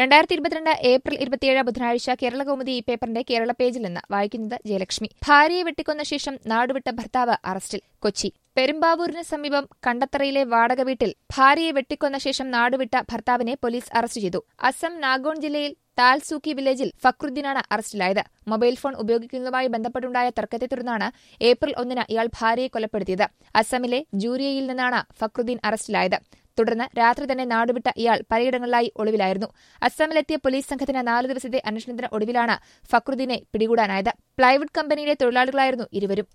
2022 April 27 ബുധനാഴ്ച കേരളകൗമുദി ഈ പേപ്പറിന്റെ കേരള പേജിൽ നിന്ന് വായിക്കുന്നത് ജയലക്ഷ്മി. ഭാര്യയെ വെട്ടിക്കൊന്ന ശേഷം നാടുവിട്ട ഭർത്താവ് അറസ്റ്റിൽ. കൊച്ചി. പെരുമ്പാവൂരിന് സമീപം കണ്ടത്തറയിലെ വാടക വീട്ടിൽ ഭാര്യയെ വെട്ടിക്കൊന്ന ശേഷം നാടുവിട്ട ഭർത്താവിനെ പോലീസ് അറസ്റ്റ് ചെയ്തു. അസം നാഗോൺ ജില്ലയിൽ താൽസൂക്കി വില്ലേജിൽ ഫക്രുദ്ദീനാണ് അറസ്റ്റിലായത്. മൊബൈൽ ഫോൺ ഉപയോഗിക്കുന്നതുമായി ബന്ധപ്പെട്ടുണ്ടായ തർക്കത്തെ തുടർന്നാണ് ഏപ്രിൽ 1 ഇയാൾ ഭാര്യയെ കൊലപ്പെടുത്തിയത്. അസമിലെ ജൂരിയയിൽ നിന്നാണ് ഫക്രുദ്ദീൻ അറസ്റ്റിലായത്. തുടർന്ന് രാത്രി തന്നെ നാടുവിട്ട ഇയാൾ പലയിടങ്ങളിലായി ഒളിവിലായിരുന്നു. അസമിലെത്തിയ പോലീസ് സംഘത്തിന് 4 ദിവസത്തെ അന്വേഷണത്തിന് ഒടുവിലാണ് ഫക്രുദ്ദീനെ പിടികൂടാനായത്. പ്ലൈവുഡ് കമ്പനിയിലെ തൊഴിലാളികളായിരുന്നു ഇരുവരും.